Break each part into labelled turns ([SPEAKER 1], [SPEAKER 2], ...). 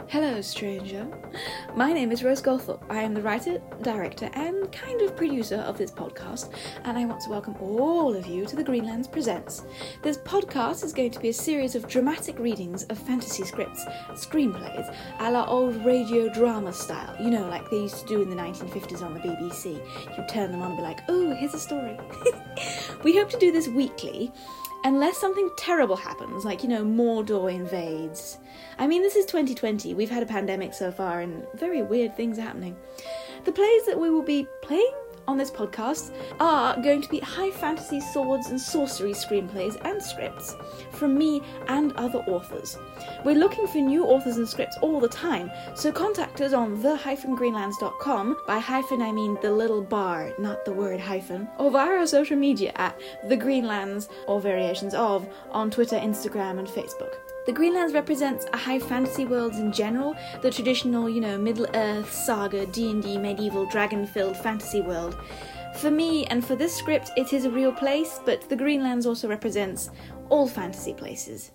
[SPEAKER 1] Hello, stranger. My name is Rose Goldthorpe. I am the writer, director, and kind of producer of this podcast, and I want to welcome all of you to The Greenlands Presents. This podcast is going to be a series of dramatic readings of fantasy scripts, screenplays, a la old radio drama style, you know, like they used to do in the 1950s on the BBC. You turn them on and be like, oh, here's a story. We hope to do this weekly, unless something terrible happens, like, Mordor invades. I mean, this is 2020, we've had a pandemic so far, and very weird things are happening. The plays that we will be playing on this podcast are going to be high fantasy swords and sorcery screenplays and scripts from me and other authors. We're looking for new authors and scripts all the time, so contact us on the-greenlands.com. By hyphen I mean the little bar, not the word hyphen, or via our social media at The Greenlands, or variations of, on Twitter, Instagram and Facebook. The Greenlands represents a high fantasy world in general, the traditional, Middle-earth, saga, D&D, medieval, dragon-filled fantasy world. For me, and for this script, it is a real place, but the Greenlands also represents all fantasy places.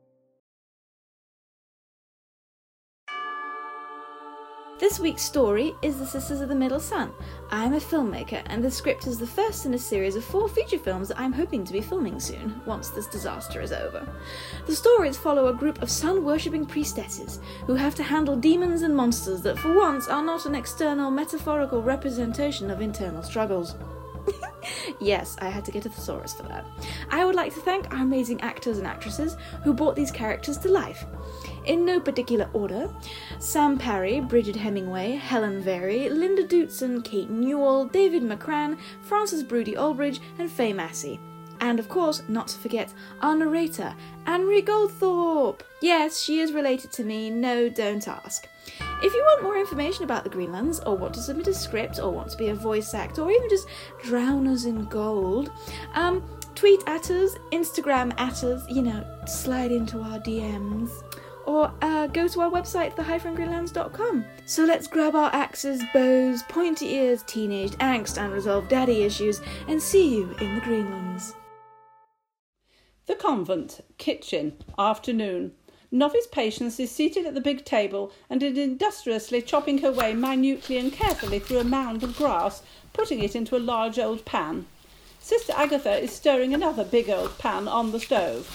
[SPEAKER 1] This week's story is The Sisters of the Middle Sun. I'm a filmmaker, and the script is the first in a series of 4 feature films that I'm hoping to be filming soon, once this disaster is over. The stories follow a group of sun-worshipping priestesses who have to handle demons and monsters that for once are not an external metaphorical representation of internal struggles. Yes, I had to get a thesaurus for that. I would like to thank our amazing actors and actresses who brought these characters to life. In no particular order: Sam Parry, Bridget Hemingway, Helen Very, Linda Dootson, Kate Newell, David McCran, Frances Brodie Aldridge, and Faye Massey. And of course, not to forget, our narrator, Anne-Marie Goldthorpe. Yes, she is related to me, no, don't ask. If you want more information about the Greenlands, or want to submit a script, or want to be a voice actor, or even just drown us in gold, tweet at us, Instagram at us, slide into our DMs, or go to our website, the-greenlands.com. So let's grab our axes, bows, pointy ears, teenage angst, unresolved daddy issues, and see you in the Greenlands.
[SPEAKER 2] The convent, kitchen, afternoon. Novice Patience is seated at the big table and is industriously chopping her way minutely and carefully through a mound of grass, putting it into a large old pan. Sister Agatha is stirring another big old pan on the stove.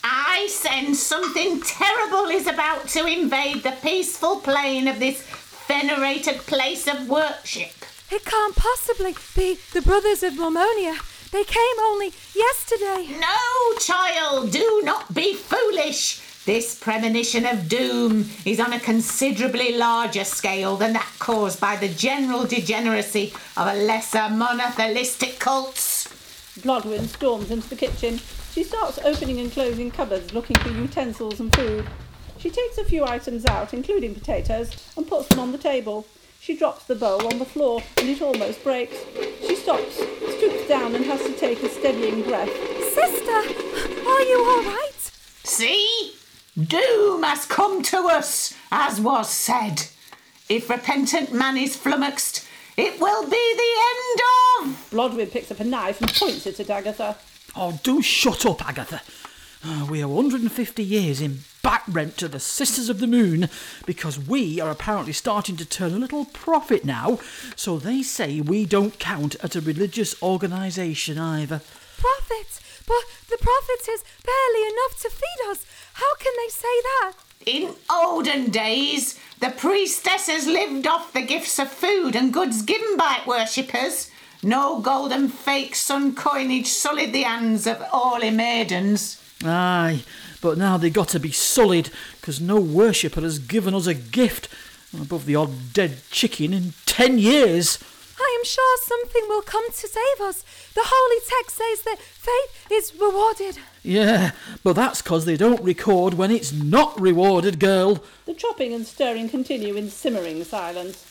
[SPEAKER 3] I sense something terrible is about to invade the peaceful plain of this venerated place of worship.
[SPEAKER 4] It can't possibly be the Brothers of Mormonia. They came only yesterday.
[SPEAKER 3] No, child, do not be foolish. This premonition of doom is on a considerably larger scale than that caused by the general degeneracy of a lesser monotheistic cults.
[SPEAKER 2] Blodwyn storms into the kitchen. She starts opening and closing cupboards looking for utensils and food. She takes a few items out, including potatoes, and puts them on the table. She drops the bowl on the floor and it almost breaks. She stops, stoops down and has to take a steadying breath.
[SPEAKER 4] Sister, are you all right?
[SPEAKER 3] See? Doom has come to us, as was said. If repentant man is flummoxed, it will be the end of...
[SPEAKER 2] Blodwyn picks up a knife and points it at Agatha.
[SPEAKER 5] Oh, do shut up, Agatha. We owe 150 years in back rent to the Sisters of the Moon because we are apparently starting to turn a little profit now, so they say we don't count as a religious organisation either.
[SPEAKER 4] Profit? But the profit is barely enough to feed us. How can they say that?
[SPEAKER 3] In olden days, the priestesses lived off the gifts of food and goods given by worshippers. No gold and fake sun coinage sullied the hands of holy maidens.
[SPEAKER 5] Aye, but now they got to be sullied, because no worshipper has given us a gift, above the odd dead chicken, in 10 years.
[SPEAKER 4] I am sure something will come to save us. The holy text says that faith is rewarded.
[SPEAKER 5] Yeah, but that's 'cause they don't record when it's not rewarded, girl.
[SPEAKER 2] The chopping and stirring continue in simmering silence.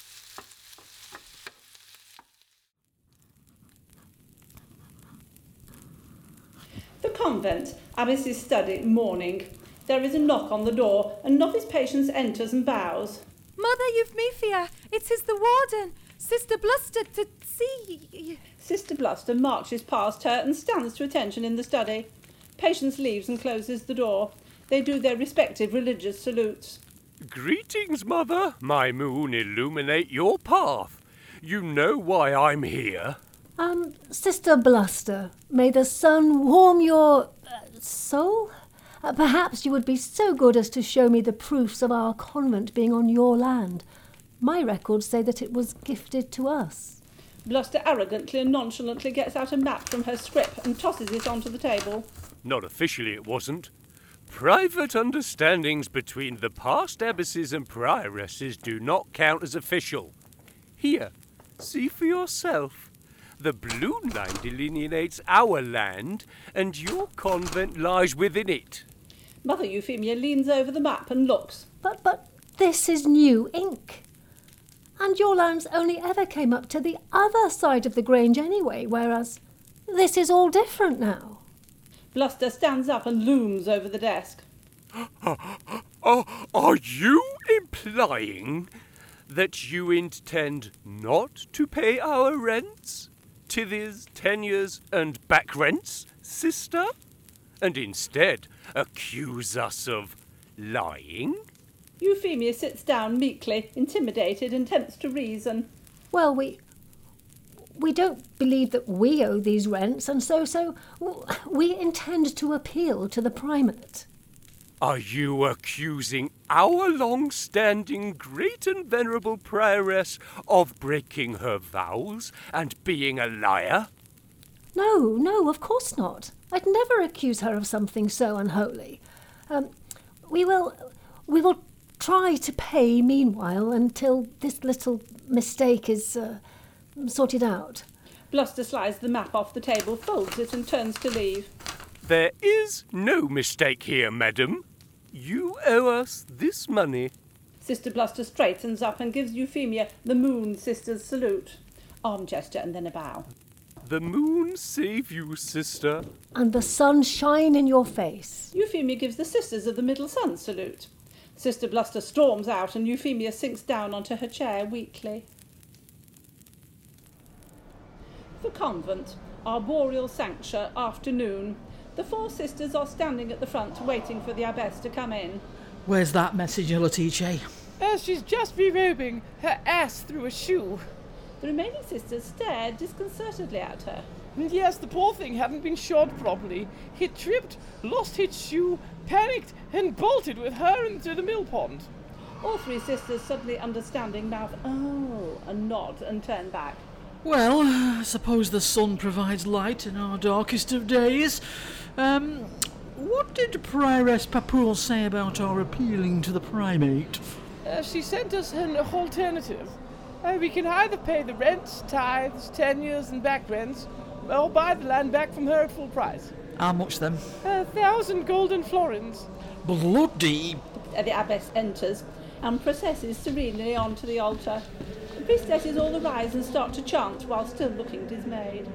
[SPEAKER 2] The convent, Abbess's study, morning. There is a knock on the door, and Novice Patience enters and bows.
[SPEAKER 4] Mother Euphemia, it is the warden. Sister Bluster to see.
[SPEAKER 2] Sister Bluster marches past her and stands to attention in the study. Patience leaves and closes the door. They do their respective religious salutes.
[SPEAKER 6] Greetings, Mother. My moon illuminate your path. You know why I'm here.
[SPEAKER 7] Sister Bluster, may the sun warm your soul? Perhaps you would be so good as to show me the proofs of our convent being on your land. My records say that it was gifted to us.
[SPEAKER 2] Bluster arrogantly and nonchalantly gets out a map from her scrip and tosses it onto the table.
[SPEAKER 6] Not officially it wasn't. Private understandings between the past abbesses and prioresses do not count as official. Here, see for yourself. The blue line delineates our land, and your convent lies within it.
[SPEAKER 2] Mother Euphemia leans over the map and looks.
[SPEAKER 7] But this is new ink. And your lands only ever came up to the other side of the Grange anyway, whereas this is all different now.
[SPEAKER 2] Bluster stands up and looms over the desk.
[SPEAKER 6] Are you implying that you intend not to pay our rents, tithes, tenures, and back rents, sister? And instead accuse us of lying?
[SPEAKER 2] Euphemia sits down meekly, intimidated, and tempts to reason.
[SPEAKER 7] Well, we don't believe that we owe these rents, and so we intend to appeal to the primate.
[SPEAKER 6] Are you accusing our long-standing great and venerable prioress of breaking her vows and being a liar?
[SPEAKER 7] No, of course not. I'd never accuse her of something so unholy. We will try to pay meanwhile until this little mistake is sorted out.
[SPEAKER 2] Bluster slides the map off the table, folds it and turns to leave.
[SPEAKER 6] There is no mistake here, madam. You owe us this money.
[SPEAKER 2] Sister Bluster straightens up and gives Euphemia the Moon Sisters salute. Arm gesture and then a bow.
[SPEAKER 6] The moon save you, sister.
[SPEAKER 7] And the sun shine in your face.
[SPEAKER 2] Euphemia gives the Sisters of the Middle Sun salute. Sister Bluster storms out and Euphemia sinks down onto her chair weakly. The convent, arboreal sancture, afternoon. The 4 sisters are standing at the front waiting for the abbess to come in.
[SPEAKER 5] Where's that messenger, Letice?
[SPEAKER 8] She's just re-robing her ass through a shoe.
[SPEAKER 2] The remaining sisters stare disconcertedly at her.
[SPEAKER 8] Yes, the poor thing hadn't been shod properly. He tripped, lost his shoe, panicked, and bolted with her into the mill pond.
[SPEAKER 2] All 3 sisters, suddenly understanding, mouth "oh" and nod and turn back.
[SPEAKER 5] Well, I suppose the sun provides light in our darkest of days. What did Prioress Papoule say about our appealing to the primate?
[SPEAKER 8] She sent us an alternative. We can either pay the rents, tithes, tenures, and back rents, or buy the land back from her at full price.
[SPEAKER 5] How much then?
[SPEAKER 8] 1,000 golden florins.
[SPEAKER 5] Bloody!
[SPEAKER 2] The abbess enters and processes serenely onto the altar. The priestesses all arise and start to chant while still looking dismayed.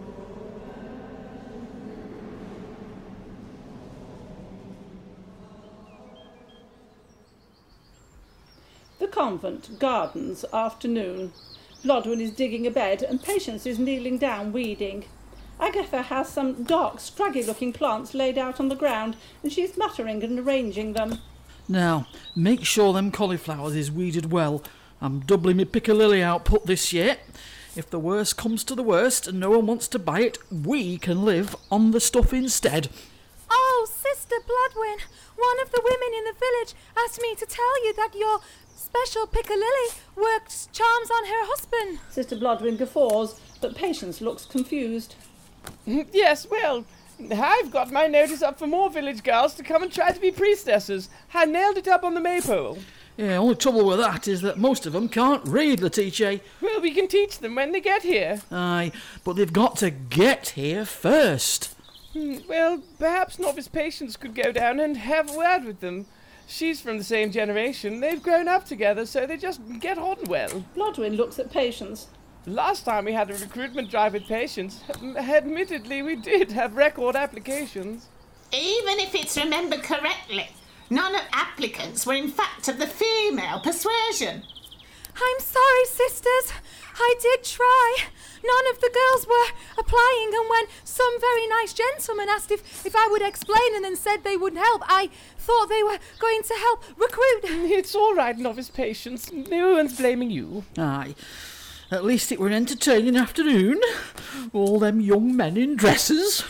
[SPEAKER 2] The convent, gardens, afternoon. Blodwyn is digging a bed and Patience is kneeling down weeding. Agatha has some dark, scraggy-looking plants laid out on the ground and she is muttering and arranging them.
[SPEAKER 5] Now, make sure them cauliflowers is weeded well. I'm doubling my piccalilli output this year. If the worst comes to the worst and no one wants to buy it, we can live on the stuff instead.
[SPEAKER 4] Oh, Sister Blodwyn, one of the women in the village asked me to tell you that your special piccalilli works charms on her husband.
[SPEAKER 2] Sister Blodwyn guffaws, but Patience looks confused.
[SPEAKER 8] Yes, well, I've got my notice up for more village girls to come and try to be priestesses. I nailed it up on the maypole.
[SPEAKER 5] Yeah, only trouble with that is that most of them can't read, Letice.
[SPEAKER 8] Well, we can teach them when they get here.
[SPEAKER 5] Aye, but they've got to get here first.
[SPEAKER 8] Well, perhaps Novice Patience could go down and have a word with them. She's from the same generation. They've grown up together, so they just get on well.
[SPEAKER 2] Blodwyn looks at Patience.
[SPEAKER 8] Last time we had a recruitment drive with Patience, admittedly we did have record applications.
[SPEAKER 3] Even if it's remembered correctly, none of applicants were in fact of the female persuasion.
[SPEAKER 4] I'm sorry, sisters. I did try. None of the girls were applying, and when some very nice gentleman asked if I would explain and then said they would help, I thought they were going to help recruit.
[SPEAKER 8] It's all right, Novice Patience. No one's blaming you.
[SPEAKER 5] Aye. At least it were an entertaining afternoon. All them young men in dresses.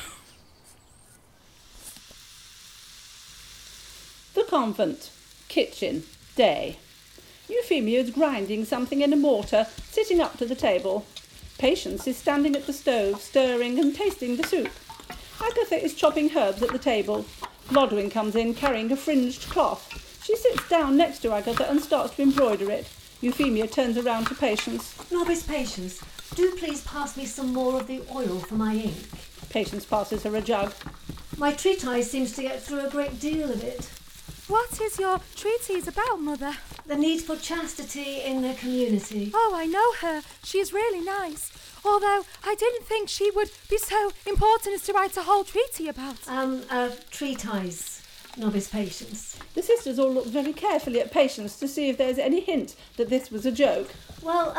[SPEAKER 2] The convent. Kitchen. Day. Euphemia is grinding something in a mortar, sitting up to the table. Patience is standing at the stove, stirring and tasting the soup. Agatha is chopping herbs at the table. Blodwin comes in carrying a fringed cloth. She sits down next to Agatha and starts to embroider it. Euphemia turns around to Patience.
[SPEAKER 7] Novice Patience, do please pass me some more of the oil for my ink.
[SPEAKER 2] Patience passes her a jug.
[SPEAKER 7] My treatise seems to get through a great deal of it.
[SPEAKER 4] What is your treatise about, Mother?
[SPEAKER 7] The need for chastity in the community.
[SPEAKER 4] Oh, I know her. She is really nice. Although I didn't think she would be so important as to write a whole treaty about.
[SPEAKER 7] A treatise, Novice Patience.
[SPEAKER 2] The sisters all look very carefully at Patience to see if there's any hint that this was a joke.
[SPEAKER 7] Well,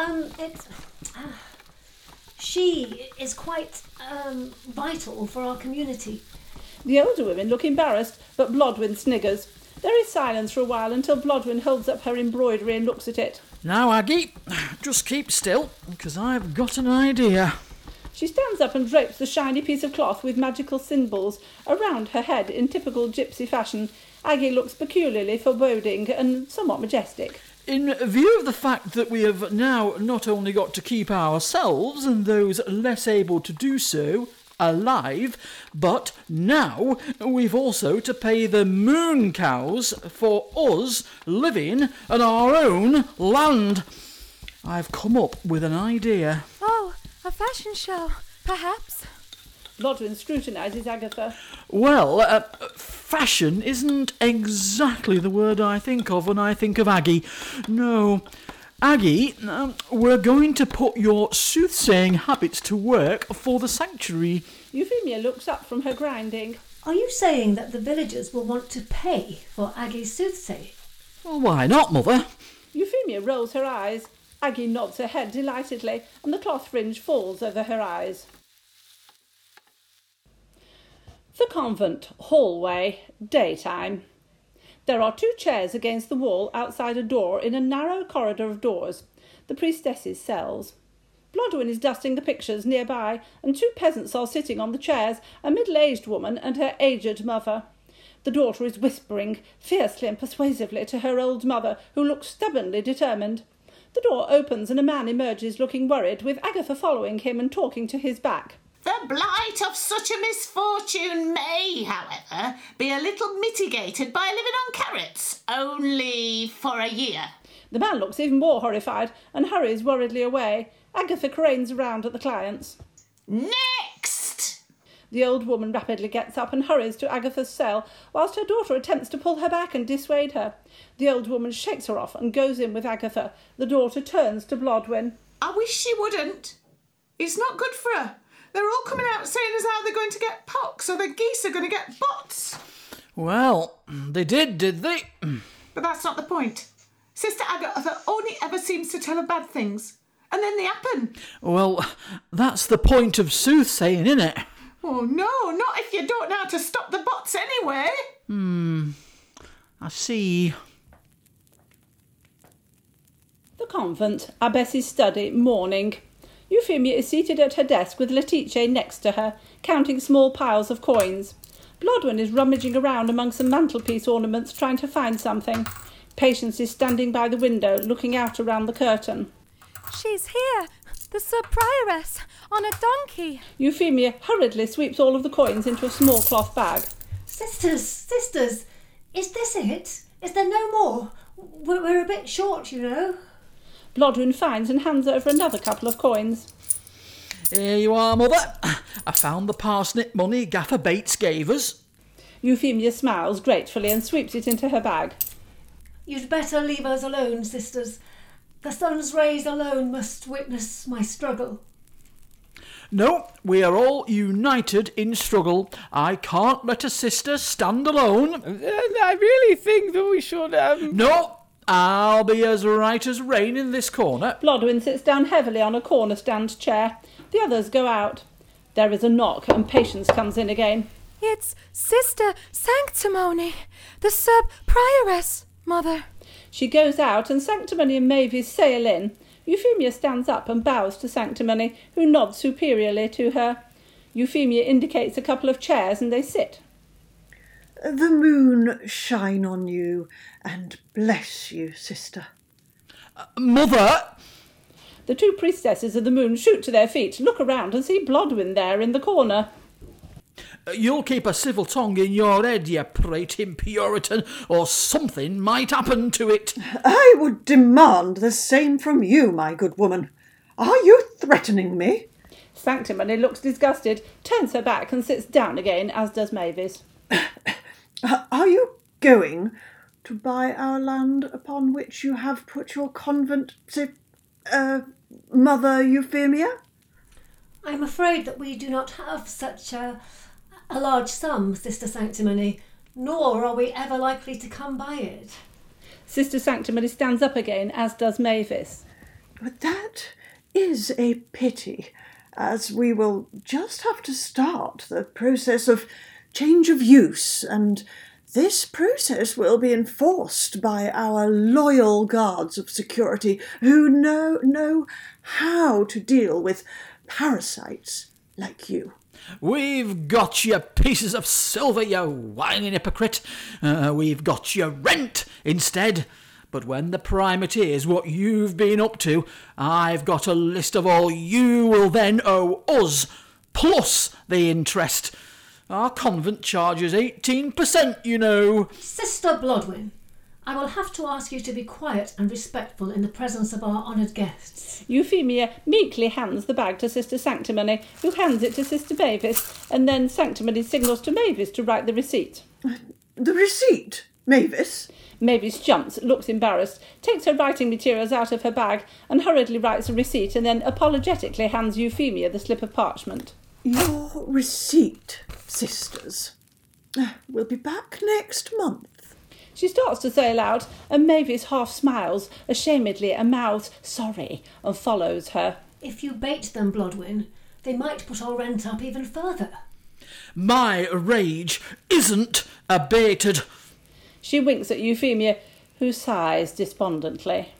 [SPEAKER 7] she is quite vital for our community.
[SPEAKER 2] The older women look embarrassed, but Blodwin sniggers. There is silence for a while until Blodwin holds up her embroidery and looks at it.
[SPEAKER 5] Now, Aggie, just keep still, because I've got an idea.
[SPEAKER 2] She stands up and drapes the shiny piece of cloth with magical symbols around her head in typical gypsy fashion. Aggie looks peculiarly foreboding and somewhat majestic.
[SPEAKER 5] In view of the fact that we have now not only got to keep ourselves and those less able to do so alive, but now we've also to pay the moon cows for us living on our own land. I've come up with an idea.
[SPEAKER 4] Oh, a fashion show, perhaps?
[SPEAKER 2] Blodwin scrutinises Agatha.
[SPEAKER 5] Well, fashion isn't exactly the word I think of when I think of Aggie. No. Aggie, we're going to put your soothsaying habits to work for the sanctuary.
[SPEAKER 2] Euphemia looks up from her grinding.
[SPEAKER 7] Are you saying that the villagers will want to pay for Aggie's soothsaying?
[SPEAKER 5] Well, why not, Mother?
[SPEAKER 2] Euphemia rolls her eyes. Aggie nods her head delightedly, and the cloth fringe falls over her eyes. The convent. Hallway. Daytime. There are 2 chairs against the wall outside a door in a narrow corridor of doors, the priestess's cells. Blodwin is dusting the pictures nearby, and 2 peasants are sitting on the chairs, a middle-aged woman and her aged mother. The daughter is whispering fiercely and persuasively to her old mother, who looks stubbornly determined. The door opens and a man emerges looking worried, with Agatha following him and talking to his back.
[SPEAKER 3] The blight of such a misfortune may, however, be a little mitigated by living on carrots, only for a year.
[SPEAKER 2] The man looks even more horrified and hurries worriedly away. Agatha cranes around at the clients.
[SPEAKER 3] Next!
[SPEAKER 2] The old woman rapidly gets up and hurries to Agatha's cell, whilst her daughter attempts to pull her back and dissuade her. The old woman shakes her off and goes in with Agatha. The daughter turns to Blodwin.
[SPEAKER 3] I wish she wouldn't. It's not good for her. They're all coming out saying as how they're going to get pox or the geese are going to get bots.
[SPEAKER 5] Well, they did they?
[SPEAKER 3] But that's not the point. Sister Agatha only ever seems to tell of bad things. And then they happen.
[SPEAKER 5] Well, that's the point of soothsaying, isn't it?
[SPEAKER 3] Oh, no, not if you don't know how to stop the bots anyway.
[SPEAKER 5] I see.
[SPEAKER 2] The convent. Abbess's study. Morning. Euphemia is seated at her desk with Letitia next to her, counting small piles of coins. Blodwin is rummaging around among some mantelpiece ornaments, trying to find something. Patience is standing by the window, looking out around the curtain.
[SPEAKER 4] She's here, the sub-prioress, on a donkey.
[SPEAKER 2] Euphemia hurriedly sweeps all of the coins into a small cloth bag.
[SPEAKER 7] Sisters, is this it? Is there no more? We're a bit short, you know.
[SPEAKER 2] Blodwin finds and hands over another couple of coins.
[SPEAKER 5] Here you are, Mother. I found the parsnip money Gaffer Bates gave us.
[SPEAKER 2] Euphemia smiles gratefully and sweeps it into her bag.
[SPEAKER 7] You'd better leave us alone, sisters. The sun's rays alone must witness my struggle.
[SPEAKER 5] No, we are all united in struggle. I can't let a sister stand alone.
[SPEAKER 8] And I really think that we should,
[SPEAKER 5] No, I'll be as right as rain in this corner.
[SPEAKER 2] Blodwyn sits down heavily on a corner stand chair. The others go out. There is a knock and Patience comes in again.
[SPEAKER 4] It's Sister Sanctimony, the sub-prioress, Mother.
[SPEAKER 2] She goes out and Sanctimony and Mavis sail in. Euphemia stands up and bows to Sanctimony, who nods superiorly to her. Euphemia indicates a couple of chairs and they sit.
[SPEAKER 9] The moon shine on you and bless you, sister.
[SPEAKER 5] Mother!
[SPEAKER 2] The two priestesses of the moon shoot to their feet, look around and see Blodwyn there in the corner.
[SPEAKER 5] You'll keep a civil tongue in your head, you prating Puritan, or something might happen to it.
[SPEAKER 9] I would demand the same from you, my good woman. Are you threatening me?
[SPEAKER 2] Sanctimony looks disgusted, turns her back and sits down again, as does Mavis.
[SPEAKER 9] Are you going to buy our land upon which you have put your convent, Mother Euphemia?
[SPEAKER 7] I'm afraid that we do not have such a large sum, Sister Sanctimony, nor are we ever likely to come by it.
[SPEAKER 2] Sister Sanctimony stands up again, as does Mavis.
[SPEAKER 9] But that is a pity, as we will just have to start the process of change of use, and this process will be enforced by our loyal guards of security who know how to deal with parasites like you.
[SPEAKER 5] We've got your pieces of silver, you whining hypocrite. We've got your rent instead. But when the primate is what you've been up to, I've got a list of all you will then owe us, plus the interest. Our convent charges 18%, you know.
[SPEAKER 7] Sister Blodwyn, I will have to ask you to be quiet and respectful in the presence of our honoured guests.
[SPEAKER 2] Euphemia meekly hands the bag to Sister Sanctimony, who hands it to Sister Mavis, and then Sanctimony signals to Mavis to write the receipt.
[SPEAKER 9] The receipt, Mavis?
[SPEAKER 2] Mavis jumps, looks embarrassed, takes her writing materials out of her bag and hurriedly writes a receipt and then apologetically hands Euphemia the slip of parchment.
[SPEAKER 9] Your receipt, sisters. We'll be back next month.
[SPEAKER 2] She starts to say aloud, and Mavis half smiles, ashamedly, and mouths, sorry, and follows her.
[SPEAKER 7] If you bait them, Blodwyn, they might put our rent up even further.
[SPEAKER 5] My rage isn't abated.
[SPEAKER 2] She winks at Euphemia, who sighs despondently.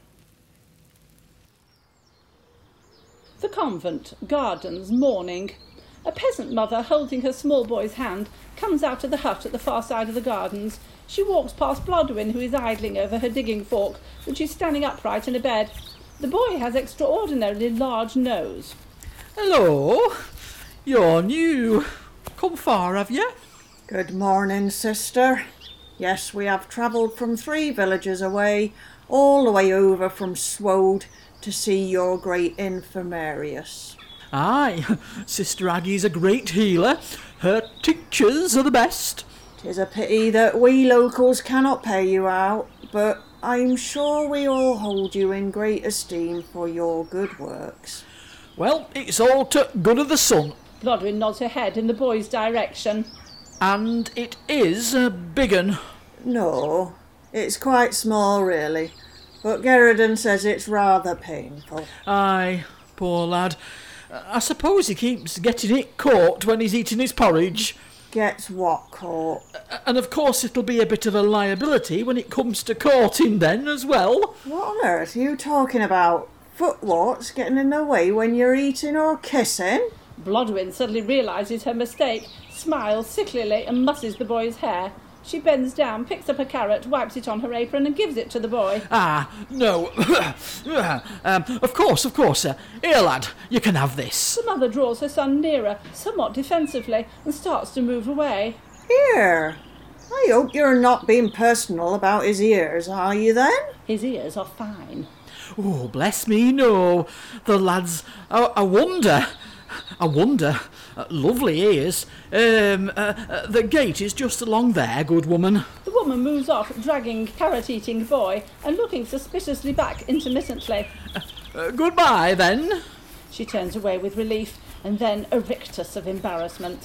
[SPEAKER 2] The convent, gardens, morning. A peasant mother, holding her small boy's hand, comes out of the hut at the far side of the gardens. She walks past Blodwyn, who is idling over her digging fork, which is standing upright in a bed. The boy has extraordinarily large nose.
[SPEAKER 5] Hello, you're new. Come far, have you?
[SPEAKER 9] Good morning, sister. Yes, we have travelled from 3 villages away, all the way over from Swode to see your great infirmarius.
[SPEAKER 5] Aye, Sister Aggie's a great healer. Her tinctures are the best.
[SPEAKER 9] 'Tis a pity that we locals cannot pay you out, but I'm sure we all hold you in great esteem for your good works.
[SPEAKER 5] Well, it's all to good of the son.
[SPEAKER 2] Blodwyn nods her head in the boy's direction.
[SPEAKER 5] And it is a big un.
[SPEAKER 9] No, it's quite small, really, but Gerardin says it's rather painful.
[SPEAKER 5] Aye, poor lad. I suppose he keeps getting it caught when he's eating his porridge.
[SPEAKER 9] Gets what caught?
[SPEAKER 5] And of course it'll be a bit of a liability when it comes to courting then as well.
[SPEAKER 9] What on earth are you talking about? Footwarts getting in the way when you're eating or kissing?
[SPEAKER 2] Blodwyn suddenly realises her mistake, smiles sicklily and musses the boy's hair. She bends down, picks up a carrot, wipes it on her apron and gives it to the boy.
[SPEAKER 5] Ah, no. Of course. Here, lad, you can have this.
[SPEAKER 2] The mother draws her son nearer, somewhat defensively, and starts to move away.
[SPEAKER 9] Here. I hope you're not being personal about his ears, are you then?
[SPEAKER 2] His ears are fine.
[SPEAKER 5] Oh, bless me, no. The lad's a wonder. Lovely ears. The gate is just along there, good woman.
[SPEAKER 2] The woman moves off, dragging carrot-eating boy and looking suspiciously back intermittently.
[SPEAKER 5] Goodbye, then.
[SPEAKER 2] She turns away with relief and then a rictus of embarrassment.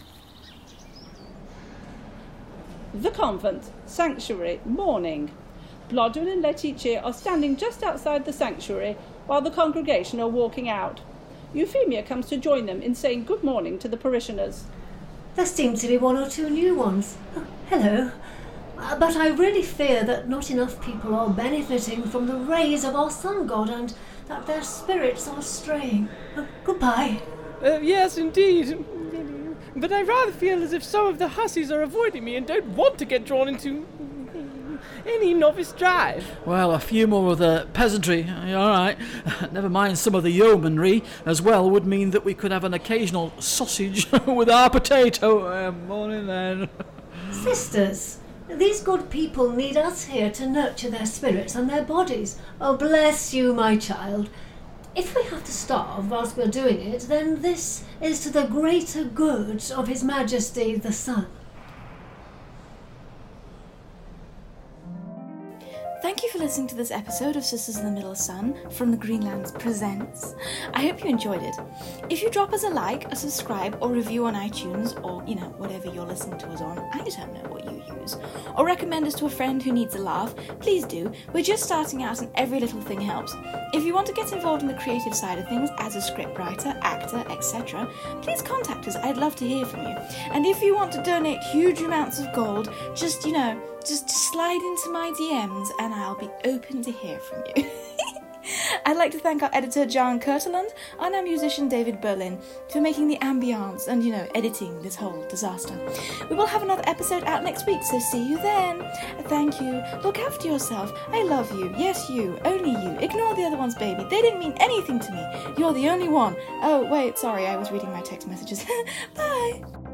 [SPEAKER 2] The convent, sanctuary, morning. Blodwen and Letitia are standing just outside the sanctuary while the congregation are walking out. Euphemia comes to join them in saying good morning to the parishioners.
[SPEAKER 7] There seem to be one or two new ones. Oh, hello. But I really fear that not enough people are benefiting from the rays of our sun god and that their spirits are straying. Goodbye.
[SPEAKER 8] Yes, indeed. But I rather feel as if some of the hussies are avoiding me and don't want to get drawn into any novice drive.
[SPEAKER 5] Well, a few more of the peasantry, all right. Never mind some of the yeomanry as well would mean that we could have an occasional sausage with our potato. Morning then.
[SPEAKER 7] Sisters, these good people need us here to nurture their spirits and their bodies. Oh, bless you, my child. If we have to starve whilst we're doing it, then this is to the greater good of His Majesty the Sun.
[SPEAKER 1] Thank you for listening to this episode of Sisters of the Middle Sun from the Greenlands Presents. I hope you enjoyed it. If you drop us a like, a subscribe, or review on iTunes, or, whatever you're listening to us on, I don't know what you use, or recommend us to a friend who needs a laugh, please do. We're just starting out and every little thing helps. If you want to get involved in the creative side of things as a scriptwriter, actor, etc., please contact us. I'd love to hear from you. And if you want to donate huge amounts of gold, just slide into my DMs and I'll be open to hear from you. I'd like to thank our editor Jan Kurteland and our musician David Berlin for making the ambience and, editing this whole disaster. We will have another episode out next week, so see you then. Thank you. Look after yourself. I love you. Yes, you. Only you. Ignore the other ones, baby. They didn't mean anything to me. You're the only one. Oh, wait, sorry, I was reading my text messages. Bye.